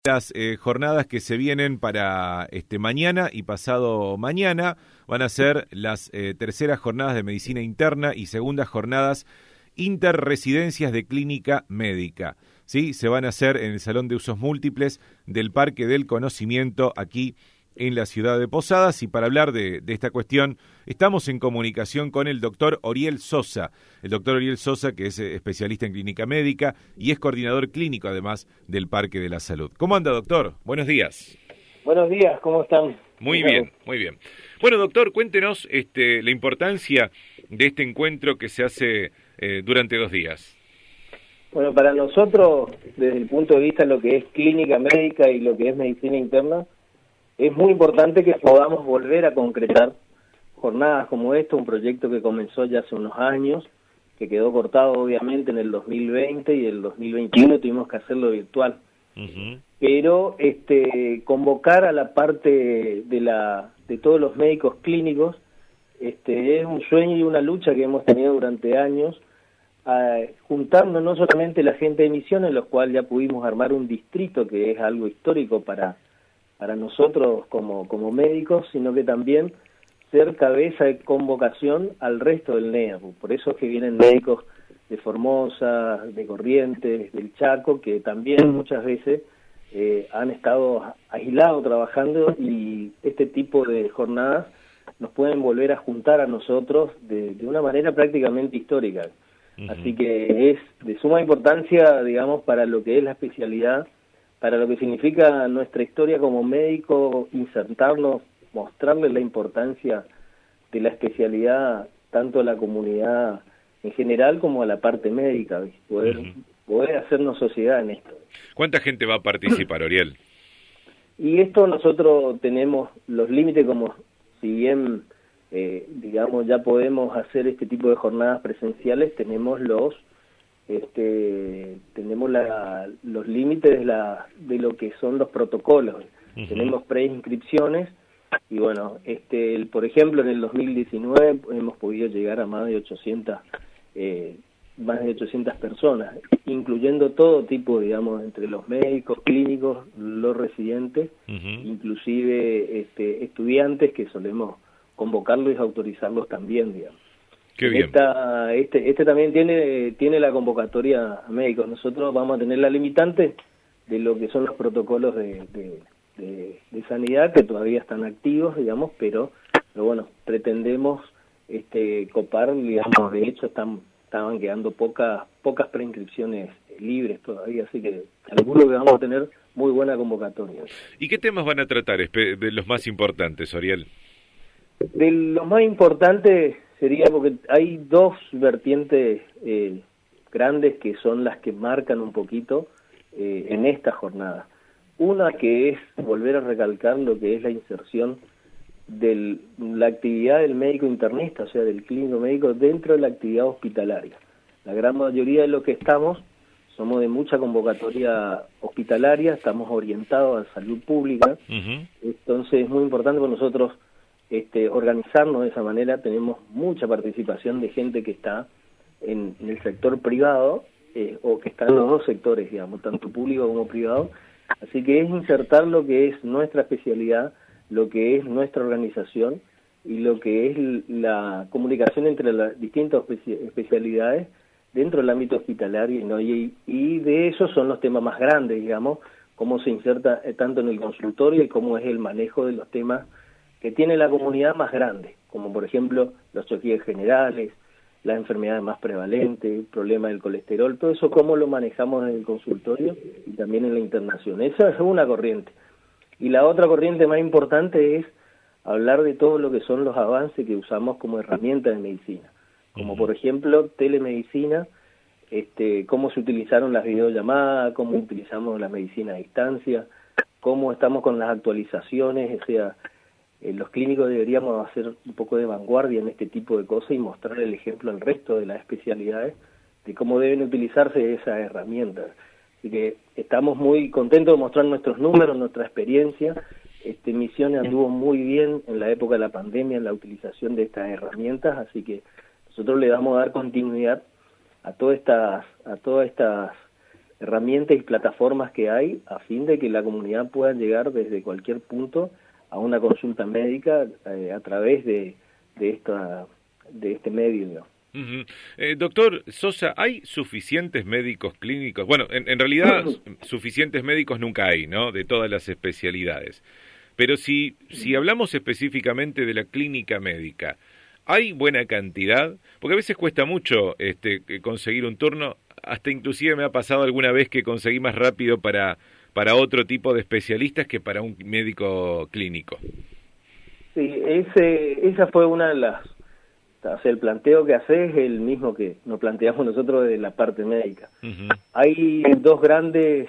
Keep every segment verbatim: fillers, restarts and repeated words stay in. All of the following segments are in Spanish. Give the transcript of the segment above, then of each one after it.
Las eh, jornadas que se vienen para este mañana y pasado mañana van a ser las eh, terceras jornadas de medicina interna y segundas jornadas interresidencias de clínica médica. ¿Sí? Se van a hacer en el Salón de Usos Múltiples del Parque del Conocimiento aquí en la ciudad de Posadas, y para hablar de, de esta cuestión estamos en comunicación con el doctor Oriel Sosa, el doctor Oriel Sosa, que es especialista en clínica médica y es coordinador clínico además del Parque de la Salud. ¿Cómo anda, doctor? Buenos días. Buenos días, ¿cómo están? Muy bien, muy bien. Bueno, doctor, cuéntenos este, la importancia de este encuentro que se hace eh, durante dos días. Bueno, para nosotros, desde el punto de vista de lo que es clínica médica y lo que es medicina interna, es muy importante que podamos volver a concretar jornadas como esta, un proyecto que comenzó ya hace unos años, que quedó cortado obviamente en el dos mil veinte y el dos mil veintiuno tuvimos que hacerlo virtual. Uh-huh. Pero este, convocar a la parte de la de todos los médicos clínicos este, es un sueño y una lucha que hemos tenido durante años, Uh, juntando no solamente la gente de Misiones, en los cuales ya pudimos armar un distrito que es algo histórico para, para nosotros como, como médicos, sino que también ser cabeza de convocación al resto del N E A. Por eso es que vienen médicos de Formosa, de Corrientes, del Chaco, que también muchas veces eh, han estado aislados trabajando, y este tipo de jornadas nos pueden volver a juntar a nosotros de, de una manera prácticamente histórica. Así que es de suma importancia, digamos, para lo que es la especialidad, para lo que significa nuestra historia como médico, insertarnos, mostrarles la importancia de la especialidad tanto a la comunidad en general como a la parte médica, poder, uh-huh. poder hacernos sociedad en esto. ¿Cuánta gente va a participar, Oriel? Y esto nosotros tenemos los límites, como si bien... Eh, digamos, ya podemos hacer este tipo de jornadas presenciales, tenemos los este tenemos la, los límites de, la, de lo que son los protocolos. Uh-huh. Tenemos preinscripciones y bueno, este el, por ejemplo, en el dos mil diecinueve hemos podido llegar a más de ochocientas eh, más de ochocientas personas, incluyendo todo tipo, digamos, entre los médicos, clínicos, los residentes, uh-huh. inclusive este, estudiantes que solemos convocarlos y autorizarlos también, digamos. Qué bien. Esta, este, este también tiene, tiene la convocatoria a médicos. Nosotros vamos a tener la limitante de lo que son los protocolos de, de, de, de sanidad, que todavía están activos, digamos, pero, pero bueno, pretendemos este, copar, digamos, de hecho están, estaban quedando pocas, pocas preinscripciones libres todavía, así que calculo que vamos a tener muy buena convocatoria. ¿Y qué temas van a tratar de los más importantes, Oriel? De lo más importante sería, porque hay dos vertientes eh, grandes que son las que marcan un poquito eh, en esta jornada. Una que es volver a recalcar lo que es la inserción de la actividad del médico internista, o sea, del clínico médico dentro de la actividad hospitalaria. La gran mayoría de los que estamos somos de mucha convocatoria hospitalaria, estamos orientados a salud pública, uh-huh. Entonces es muy importante para nosotros Este, organizarnos de esa manera. Tenemos mucha participación de gente que está en, en el sector privado eh, o que está en los dos sectores, digamos, tanto público como privado, así que es insertar lo que es nuestra especialidad, lo que es nuestra organización y lo que es la comunicación entre las distintas especialidades dentro del ámbito hospitalario, ¿no? y, y de eso son los temas más grandes, digamos, cómo se inserta eh, tanto en el consultorio y cómo es el manejo de los temas que tiene la comunidad más grande, como por ejemplo los choques generales, las enfermedades más prevalentes, el problema del colesterol, todo eso cómo lo manejamos en el consultorio y también en la internación. Esa es una corriente. Y la otra corriente más importante es hablar de todo lo que son los avances que usamos como herramientas de medicina, como por ejemplo telemedicina, este, cómo se utilizaron las videollamadas, cómo utilizamos la medicina a distancia, cómo estamos con las actualizaciones, o sea, Eh, los clínicos deberíamos hacer un poco de vanguardia en este tipo de cosas y mostrar el ejemplo al resto de las especialidades de cómo deben utilizarse esas herramientas. Así que estamos muy contentos de mostrar nuestros números, nuestra experiencia. Este, Misiones anduvo muy bien en la época de la pandemia en la utilización de estas herramientas, así que nosotros le vamos a dar continuidad a todas estas, a todas estas herramientas y plataformas que hay a fin de que la comunidad pueda llegar desde cualquier punto a una consulta médica eh, a través de, de, esta, de este medio, ¿no? Uh-huh. eh, doctor Sosa, ¿hay suficientes médicos clínicos? Bueno, en, en realidad suficientes médicos nunca hay, ¿no? De todas las especialidades. Pero si, si hablamos específicamente de la clínica médica, ¿hay buena cantidad? Porque a veces cuesta mucho este, conseguir un turno, hasta inclusive me ha pasado alguna vez que conseguí más rápido para, para otro tipo de especialistas que para un médico clínico. Sí, ese, esa fue una de las... O sea, el planteo que haces es el mismo que nos planteamos nosotros de la parte médica. Uh-huh. Hay dos grandes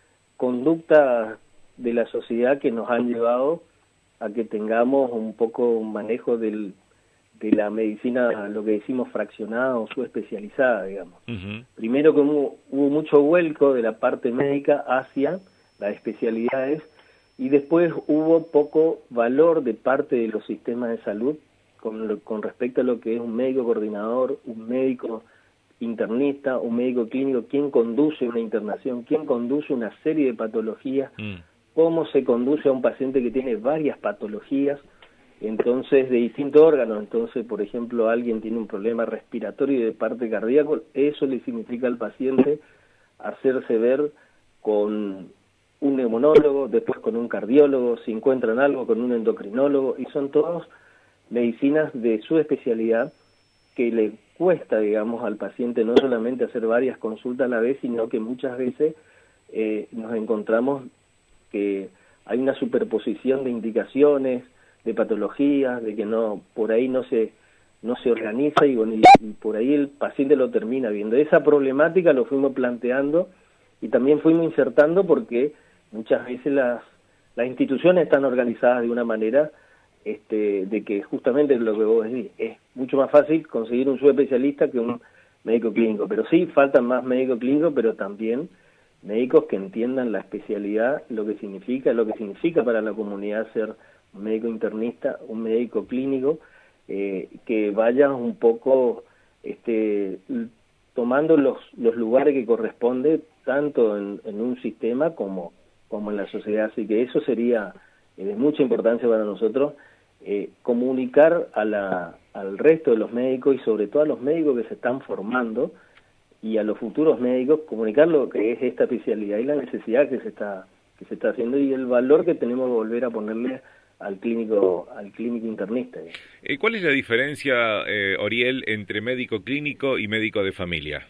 conductas de la sociedad que nos han llevado a que tengamos un poco un manejo del, de la medicina, lo que decimos fraccionada o subespecializada, digamos. Uh-huh. Primero que hubo, hubo mucho vuelco de la parte médica hacia las especialidades y después hubo poco valor de parte de los sistemas de salud Con, lo, con respecto a lo que es un médico coordinador, un médico internista, un médico clínico, quién conduce una internación, quién conduce una serie de patologías, mm. cómo se conduce a un paciente que tiene varias patologías, entonces de distintos órganos. Entonces, por ejemplo, alguien tiene un problema respiratorio y de parte cardíaco, eso le significa al paciente hacerse ver con un neumonólogo, después con un cardiólogo, si encuentran algo con un endocrinólogo, y son todos medicinas de su especialidad que le cuesta, digamos, al paciente no solamente hacer varias consultas a la vez, sino que muchas veces eh, nos encontramos que hay una superposición de indicaciones, de patologías, de que no por ahí no se no se organiza y, bueno, y, y por ahí el paciente lo termina viendo. Esa problemática lo fuimos planteando y también fuimos insertando porque muchas veces las, las instituciones están organizadas de una manera Este, de que justamente lo que vos decís, es mucho más fácil conseguir un subespecialista que un médico clínico, pero sí, faltan más médicos clínicos, pero también médicos que entiendan la especialidad, lo que significa, lo que significa para la comunidad ser un médico internista, un médico clínico, eh, que vayan un poco este, tomando los, los lugares que corresponde, tanto en, en un sistema como, como en la sociedad, así que eso sería eh, de mucha importancia para nosotros. Eh, comunicar a la, al resto de los médicos y sobre todo a los médicos que se están formando y a los futuros médicos, comunicar lo que es esta especialidad y la necesidad que se está que se está haciendo y el valor que tenemos que volver a ponerle al clínico al clínico internista. Eh, ¿Cuál es la diferencia, eh, Oriel, entre médico clínico y médico de familia?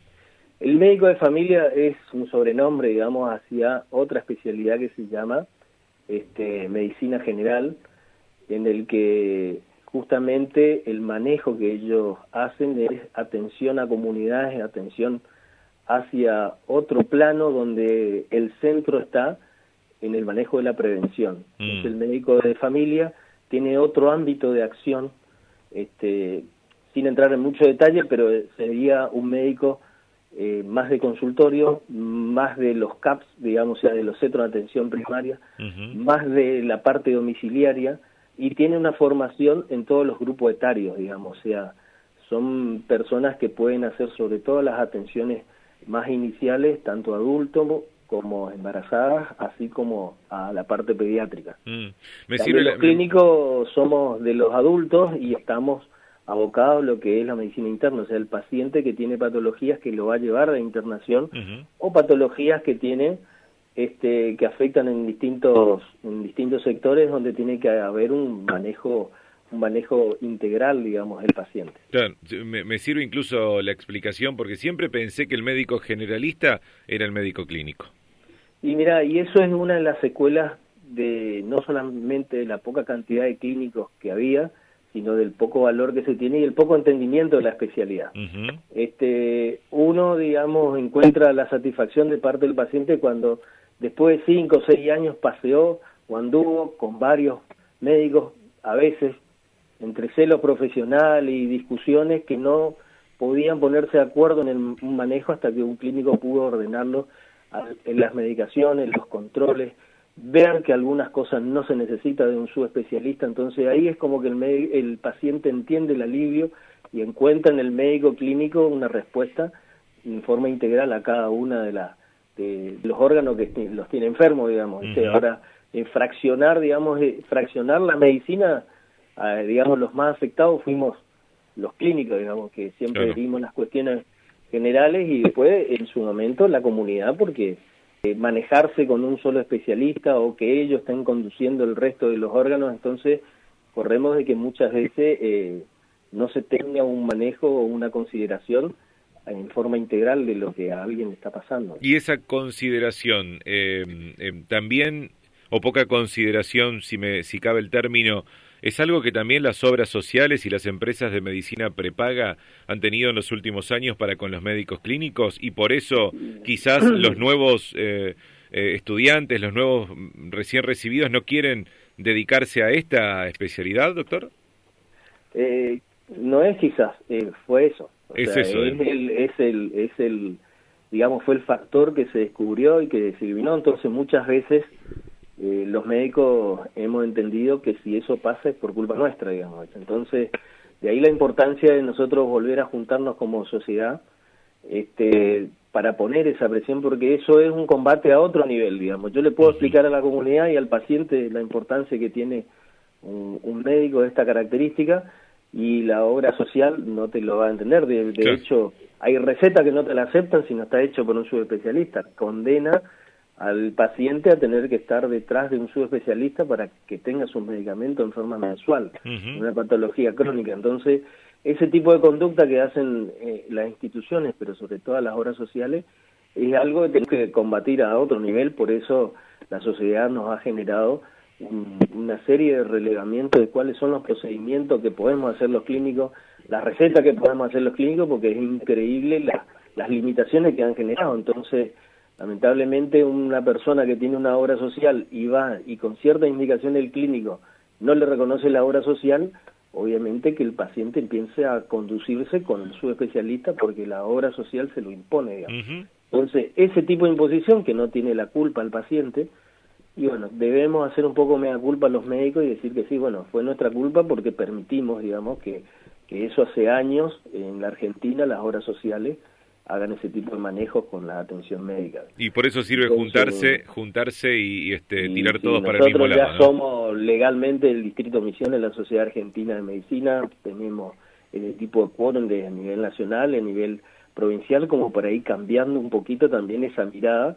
El médico de familia es un sobrenombre, digamos, hacia otra especialidad que se llama este, medicina general, en el que justamente el manejo que ellos hacen es atención a comunidades, atención hacia otro plano donde el centro está en el manejo de la prevención. Mm. Entonces el médico de familia tiene otro ámbito de acción, este, sin entrar en mucho detalle, pero sería un médico eh, más de consultorio, más de los C A Ps, digamos, o sea, de los centros de atención primaria, uh-huh. más de la parte domiciliaria, y tiene una formación en todos los grupos etarios, digamos, o sea, son personas que pueden hacer sobre todo las atenciones más iniciales, tanto adultos como embarazadas, así como a la parte pediátrica. Mm. Me sirve los la... clínicos somos de los adultos y estamos abocados a lo que es la medicina interna, o sea, el paciente que tiene patologías que lo va a llevar a la internación, uh-huh. o patologías que tienen Este, que afectan en distintos en distintos sectores donde tiene que haber un manejo un manejo integral, digamos, del paciente. Claro, me, me sirve incluso la explicación porque siempre pensé que el médico generalista era el médico clínico. Y mira, y eso es una de las secuelas de no solamente de la poca cantidad de clínicos que había, sino del poco valor que se tiene y el poco entendimiento de la especialidad. Uh-huh. Este, uno, digamos, encuentra la satisfacción de parte del paciente cuando después de cinco o seis años paseó o anduvo con varios médicos, a veces entre celos profesionales y discusiones que no podían ponerse de acuerdo en el manejo hasta que un clínico pudo ordenarlo en las medicaciones, los controles, ver que algunas cosas no se necesita de un subespecialista. Entonces ahí es como que el, médico, el paciente entiende el alivio y encuentra en el médico clínico una respuesta en forma integral a cada una de las de los órganos que los tiene enfermos, digamos. Uh-huh. Ahora, en fraccionar, digamos, eh, fraccionar la medicina, eh, digamos, los más afectados fuimos los clínicos, digamos, que siempre claro. dimos las cuestiones generales y después, en su momento, la comunidad, porque eh, manejarse con un solo especialista o que ellos estén conduciendo el resto de los órganos, entonces corremos de que muchas veces eh, no se tenga un manejo o una consideración en forma integral de lo que a alguien está pasando. Y esa consideración, eh, eh, también, o poca consideración, si, me, si cabe el término, ¿es algo que también las obras sociales y las empresas de medicina prepaga han tenido en los últimos años para con los médicos clínicos? Y por eso quizás los nuevos eh, eh, estudiantes, los nuevos recién recibidos, no quieren dedicarse a esta especialidad, doctor. Eh, no es quizás, eh, fue eso. O es sea, eso. Es el, es el, es el, digamos, fue el factor que se descubrió y que se eliminó. Entonces muchas veces eh, los médicos hemos entendido que si eso pasa es por culpa nuestra, digamos. Entonces, de ahí la importancia de nosotros volver a juntarnos como sociedad este, para poner esa presión, porque eso es un combate a otro nivel, digamos. Yo le puedo explicar a la comunidad y al paciente la importancia que tiene un, un médico de esta característica, y la obra social no te lo va a entender. De, de sí. hecho, hay recetas que no te la aceptan si no está hecho por un subespecialista. Condena al paciente a tener que estar detrás de un subespecialista para que tenga sus medicamentos en forma mensual, uh-huh. una patología crónica. Entonces, ese tipo de conducta que hacen eh, las instituciones, pero sobre todo las obras sociales, es algo que tenemos que combatir a otro nivel. Por eso la sociedad nos ha generado una serie de relevamientos de cuáles son los procedimientos que podemos hacer los clínicos, las recetas que podemos hacer los clínicos, porque es increíble la, las limitaciones que han generado. Entonces, lamentablemente, una persona que tiene una obra social y va y con cierta indicación del clínico no le reconoce la obra social, obviamente que el paciente empiece a conducirse con su especialista porque la obra social se lo impone, digamos. Uh-huh. Entonces, ese tipo de imposición, que no tiene la culpa el paciente, y bueno, debemos hacer un poco mea culpa a los médicos y decir que sí, bueno, fue nuestra culpa porque permitimos, digamos, que, que eso hace años en la Argentina las obras sociales hagan ese tipo de manejos con la atención médica. Y por eso sirve Entonces, juntarse juntarse y, y este y, tirar todos sí, para el mismo lado. Nosotros ya ¿no? somos legalmente el Distrito Misiones de la Sociedad Argentina de Medicina, tenemos el tipo de quórum de a nivel nacional, a nivel provincial, como por ahí cambiando un poquito también esa mirada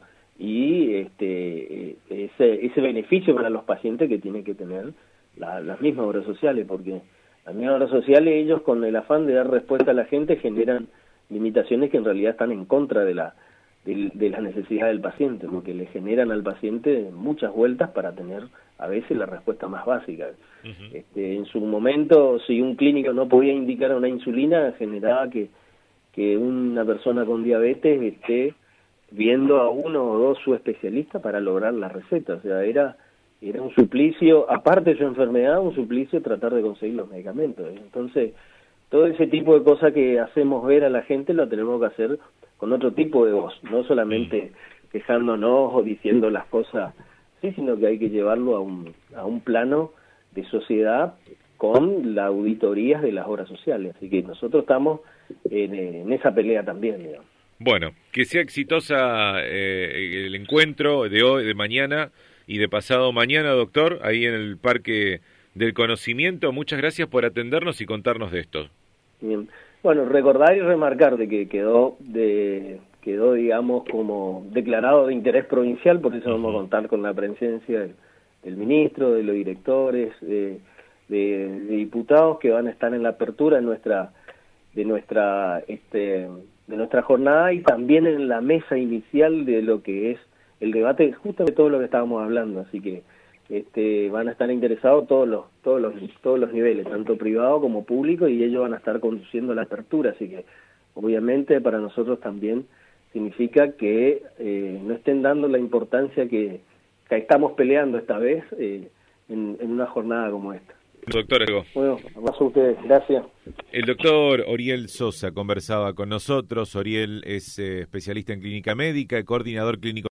y este ese, ese beneficio para los pacientes que tienen que tener la, las mismas obras sociales, porque las mismas obras sociales, ellos con el afán de dar respuesta a la gente generan limitaciones que en realidad están en contra de la de, de las necesidades del paciente, porque le generan al paciente muchas vueltas para tener a veces la respuesta más básica. Uh-huh. Este, en su momento, si un clínico no podía indicar una insulina, generaba que, que una persona con diabetes esté viendo a uno o dos subespecialistas para lograr la receta. O sea, era era un suplicio, aparte de su enfermedad, un suplicio tratar de conseguir los medicamentos. Entonces, todo ese tipo de cosas que hacemos ver a la gente lo tenemos que hacer con otro tipo de voz, no solamente quejándonos o diciendo las cosas, sí, sino que hay que llevarlo a un, a un plano de sociedad con las auditorías de las obras sociales. Así que nosotros estamos en, en esa pelea también, digamos. Bueno, que sea exitosa eh, el encuentro de hoy, de mañana y de pasado mañana, doctor, ahí en el Parque del Conocimiento. Muchas gracias por atendernos y contarnos de esto. Bien. Bueno, recordar y remarcar de que quedó, de, quedó, digamos, como declarado de interés provincial, por eso vamos a contar con la presencia del, del ministro, de los directores, de, de, de diputados que van a estar en la apertura de nuestra, de nuestra, este, de nuestra jornada y también en la mesa inicial de lo que es el debate, justo de todo lo que estábamos hablando, así que este, van a estar interesados todos los, todos los, todos los niveles, tanto privado como público, y ellos van a estar conduciendo la apertura, así que obviamente para nosotros también significa que eh, no estén dando la importancia que, que estamos peleando esta vez eh, en, en una jornada como esta. Doctor Ego. Bueno, abrazo a ustedes, gracias. El doctor Oriel Sosa conversaba con nosotros. Oriel es eh, especialista en clínica médica, coordinador clínico